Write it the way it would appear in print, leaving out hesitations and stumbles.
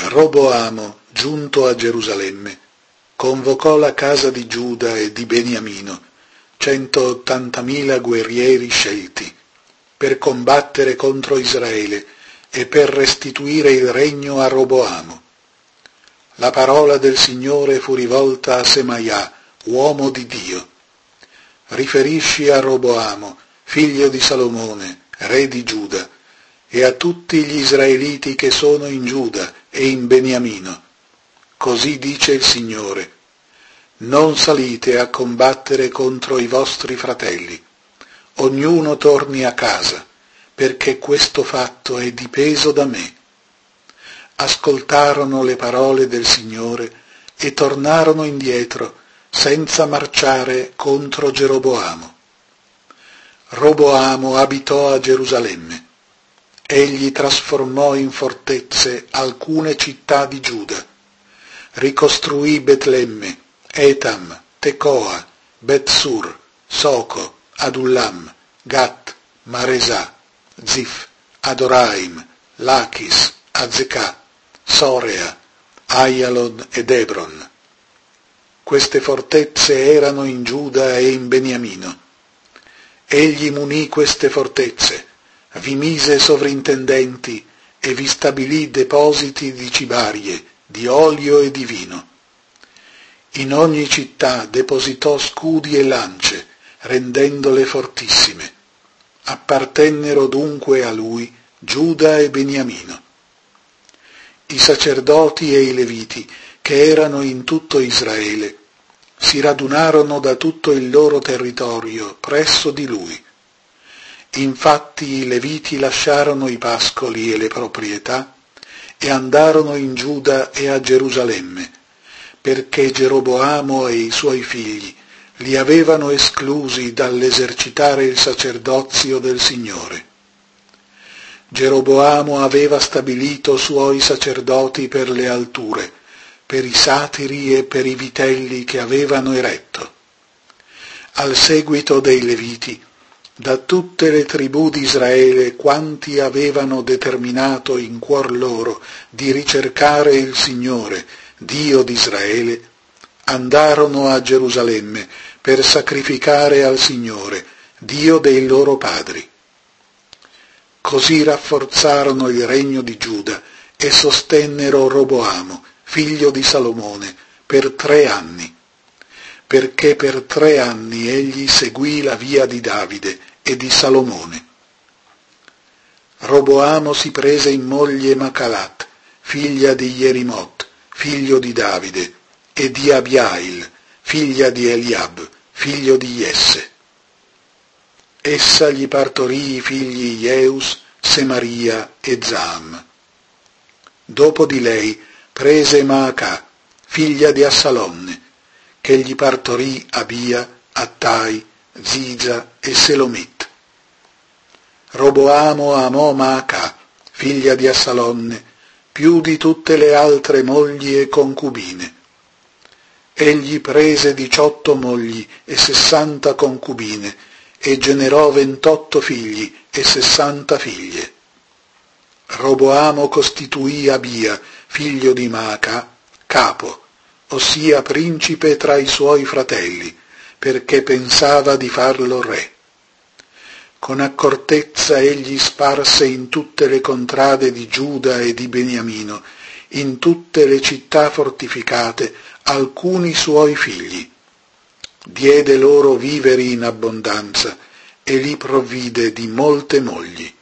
Roboamo, giunto a Gerusalemme, convocò la casa di Giuda e di Beniamino, 180.000 guerrieri scelti, per combattere contro Israele e per restituire il regno a Roboamo. La parola del Signore fu rivolta a Semaia, uomo di Dio. Riferisci a Roboamo, figlio di Salomone, re di Giuda, e a tutti gli israeliti che sono in Giuda e in Beniamino. Così dice il Signore: non salite a combattere contro i vostri fratelli. Ognuno torni a casa, perché questo fatto è dipeso da me. Ascoltarono le parole del Signore e tornarono indietro, senza marciare contro Geroboamo. Roboamo abitò a Gerusalemme. Egli trasformò in fortezze alcune città di Giuda. Ricostruì Betlemme, Etam, Tecoa, Bet-Sur, Soco, Adullam, Gat, Maresà, Zif, Adoraim, Lachis, Azekà, Sorea, Aialon ed Hebron. Queste fortezze erano in Giuda e in Beniamino. Egli munì queste fortezze, vi mise sovrintendenti e vi stabilì depositi di cibarie, di olio e di vino. In ogni città depositò scudi e lance, rendendole fortissime. Appartennero dunque a lui Giuda e Beniamino. I sacerdoti e i leviti, che erano in tutto Israele, si radunarono da tutto il loro territorio presso di lui. Infatti i leviti lasciarono i pascoli e le proprietà e andarono in Giuda e a Gerusalemme, perché Geroboamo e i suoi figli li avevano esclusi dall'esercitare il sacerdozio del Signore. Geroboamo aveva stabilito suoi sacerdoti per le alture, per i satiri e per i vitelli che avevano eretto. Al seguito dei Leviti, da tutte le tribù di Israele quanti avevano determinato in cuor loro di ricercare il Signore, Dio di Israele, andarono a Gerusalemme per sacrificare al Signore, Dio dei loro padri. Così rafforzarono il regno di Giuda e sostennero Roboamo, figlio di Salomone, per 3 anni, perché per 3 anni egli seguì la via di Davide e di Salomone. Roboamo si prese in moglie Macalat, figlia di Jerimot, figlio di Davide, e di Abiail, figlia di Eliab, figlio di Jesse. Essa gli partorì i figli Jeus, Semaria e Zam. Dopo di lei prese Maacà, figlia di Assalonne, che gli partorì Abia, Attai, Ziza e Selomit. Roboamo amò Maacà, figlia di Assalonne, più di tutte le altre mogli e concubine. Egli prese 18 mogli e 60 concubine e generò 28 figli e 60 figlie. Roboamo costituì Abia, figlio di Maacà, capo, ossia principe tra i suoi fratelli, perché pensava di farlo re. Con accortezza egli sparse in tutte le contrade di Giuda e di Beniamino, in tutte le città fortificate, alcuni suoi figli. Diede loro viveri in abbondanza e li provvide di molte mogli.